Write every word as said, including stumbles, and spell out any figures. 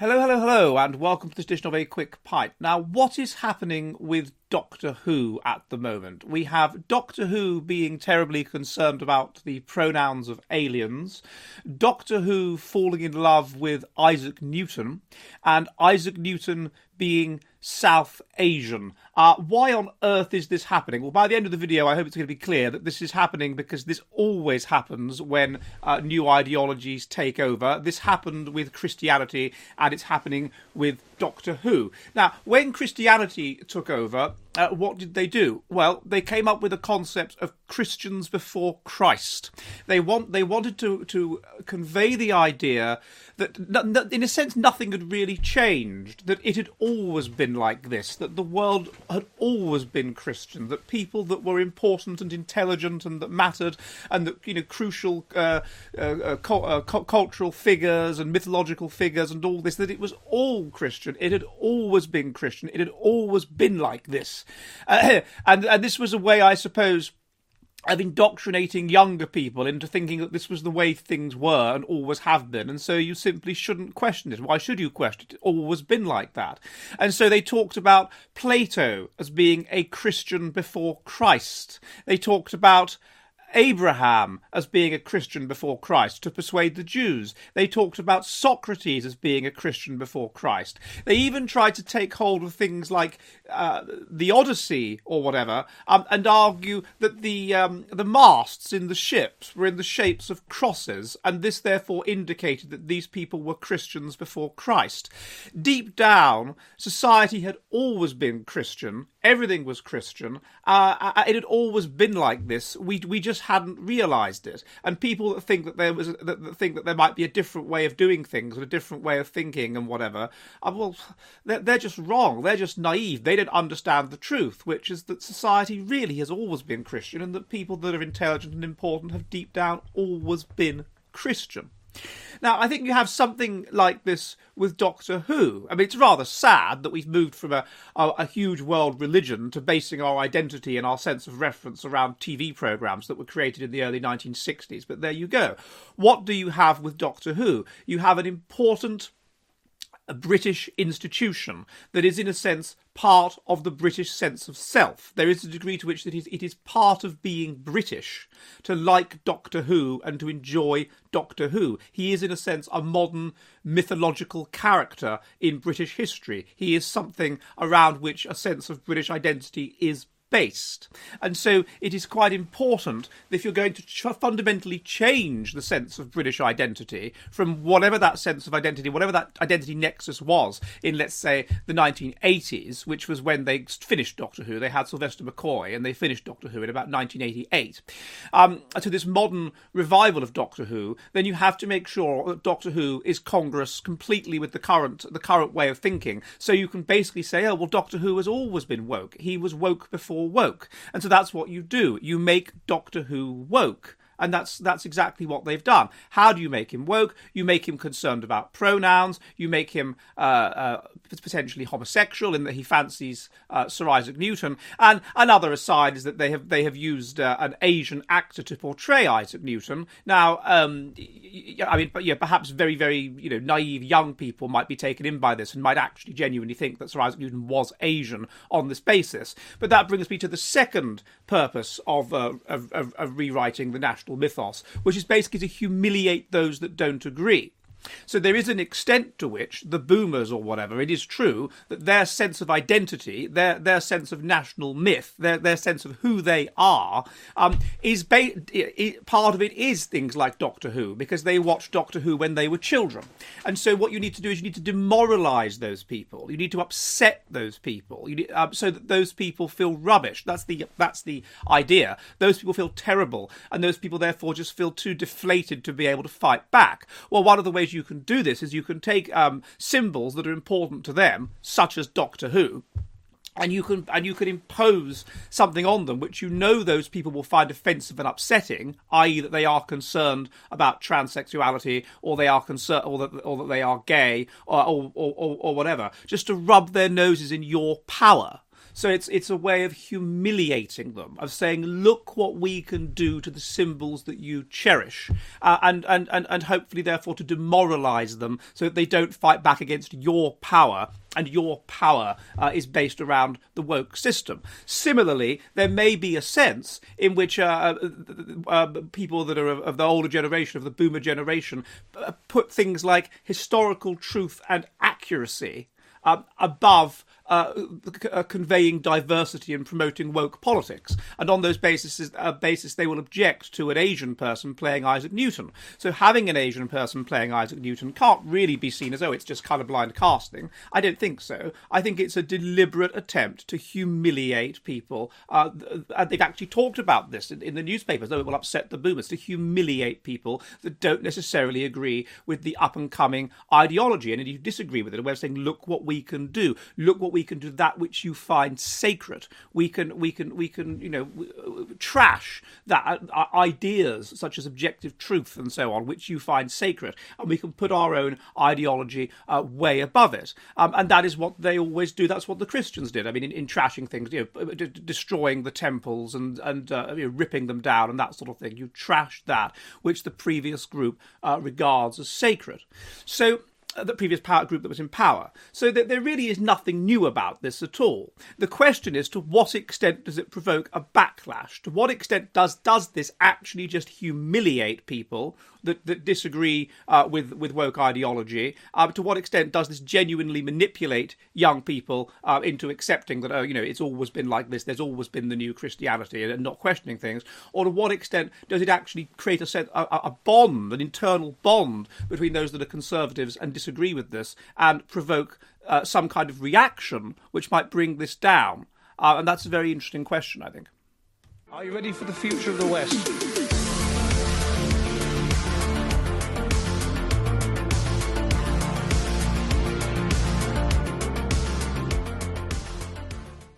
Hello, hello, hello, and welcome to this edition of A Quick Pint. Now, what is happening with Doctor Who at the moment? We have Doctor Who being terribly concerned about the pronouns of aliens, Doctor Who falling in love with Isaac Newton, and Isaac Newton being South Asian. Uh, why on earth is this happening? Well, by the end of the video, I hope it's going to be clear that this is happening because this always happens when uh, new ideologies take over. This happened with Christianity, and it's happening with Doctor Who. Now, when Christianity took over, uh, what did they do? Well, they came up with a concept of Christians before Christ. They want they wanted to to convey the idea that, in a sense, nothing had really changed, that it had always been like this, that the world had always been Christian, that people that were important and intelligent and that mattered, and that, you know, crucial uh, uh, uh, cu- uh, cu- cultural figures and mythological figures and all this, that it was all Christian. It had always been Christian. It had always been like this. Uh, and, and this was a way, I suppose, of indoctrinating younger people into thinking that this was the way things were and always have been, and so you simply shouldn't question it. Why should you question it? It's always been like that. And so they talked about Plato as being a Christian before Christ. They talked about Abraham as being a Christian before Christ to persuade the Jews. They talked about Socrates as being a Christian before Christ. They even tried to take hold of things like uh, the Odyssey or whatever, um, and argue that the um, the masts in the ships were in the shapes of crosses, and this therefore indicated that these people were Christians before Christ. Deep down, society had always been Christian. Everything was Christian. Uh, it had always been like this. We we just hadn't realised it. And people that think that there was that, that think that there might be a different way of doing things, or a different way of thinking, and whatever, uh, well, they're, they're just wrong. They're just naive. They don't understand the truth, which is that society really has always been Christian, and that people that are intelligent and important have deep down always been Christian. Now, I think you have something like this with Doctor Who. I mean, it's rather sad that we've moved from a, a, a huge world religion to basing our identity and our sense of reference around T V programmes that were created in the early nineteen sixties. But there you go. What do you have with Doctor Who? You have an important a British institution that is, in a sense, part of the British sense of self. There is a degree to which it is, it is part of being British to like Doctor Who and to enjoy Doctor Who. He is, in a sense, a modern mythological character in British history. He is something around which a sense of British identity is based. And so it is quite important that if you're going to ch- fundamentally change the sense of British identity from whatever that sense of identity, whatever that identity nexus was in, let's say, the nineteen eighties, which was when they finished Doctor Who. They had Sylvester McCoy and they finished Doctor Who in about nineteen eighty-eight. Um, to this modern revival of Doctor Who, then you have to make sure that Doctor Who is congruous completely with the current the current way of thinking. So you can basically say, oh, well, Doctor Who has always been woke. He was woke before woke. And so that's what you do. You make Doctor Who woke. And that's that's exactly what they've done. How do you make him woke? You make him concerned about pronouns. You make him uh, uh, potentially homosexual in that he fancies uh, Sir Isaac Newton. And another aside is that they have they have used uh, an Asian actor to portray Isaac Newton. Now, um, I mean, yeah, perhaps very very you know naive young people might be taken in by this and might actually genuinely think that Sir Isaac Newton was Asian on this basis. But that brings me to the second purpose of uh, of, of, of rewriting the national mythos, which is basically to humiliate those that don't agree. So there is an extent to which the boomers or whatever, it is true that their sense of identity, their their sense of national myth, their their sense of who they are, um, is ba- it, it, part of it is things like Doctor Who, because they watched Doctor Who when they were children. And so what you need to do is you need to demoralise those people. You need to upset those people, you need, um, so that those people feel rubbish. That's the that's the idea. Those people feel terrible, and those people therefore just feel too deflated to be able to fight back. Well, one of the ways you can do this is you can take um, symbols that are important to them, such as Doctor Who, and you can and you can impose something on them which you know those people will find offensive and upsetting, that is, that they are concerned about transsexuality, or they are concerned, or that or that they are gay, or or, or or whatever, just to rub their noses in your power. So it's it's a way of humiliating them, of saying, look what we can do to the symbols that you cherish, uh, and, and, and, and hopefully, therefore, to demoralise them so that they don't fight back against your power. And your power uh, is based around the woke system. Similarly, there may be a sense in which uh, uh, people that are of, of the older generation, of the boomer generation, uh, put things like historical truth and accuracy uh, above Uh, uh, conveying diversity and promoting woke politics. And on those basis, uh, basis, they will object to an Asian person playing Isaac Newton. So having an Asian person playing Isaac Newton can't really be seen as, oh, it's just colourblind casting. I don't think so. I think it's a deliberate attempt to humiliate people. Uh, and they've actually talked about this in, in the newspapers, though it will upset the boomers, to humiliate people that don't necessarily agree with the up-and-coming ideology. And if you disagree with it, a way of saying, look what we can do. Look what we can do, that which you find sacred. We can, we can, we can, you know, trash that uh, ideas such as objective truth and so on, which you find sacred, and we can put our own ideology uh, way above it. Um, and that is what they always do. That's what the Christians did. I mean, in, in trashing things, you know, d- d- destroying the temples and and uh, you know, ripping them down and that sort of thing. You trash that which the previous group uh, regards as sacred. So. The previous power group that was in power. So that there really is nothing new about this at all. The question is, to what extent does it provoke a backlash? To what extent does does this actually just humiliate people that, that disagree uh, with, with woke ideology? Uh, to what extent does this genuinely manipulate young people uh, into accepting that, oh, you know, it's always been like this, there's always been the new Christianity, and not questioning things? Or to what extent does it actually create a, set, a, a bond, an internal bond between those that are conservatives and disagree with this, and provoke uh, some kind of reaction which might bring this down? Uh, and that's a very interesting question, I think. Are you ready for the future of the West?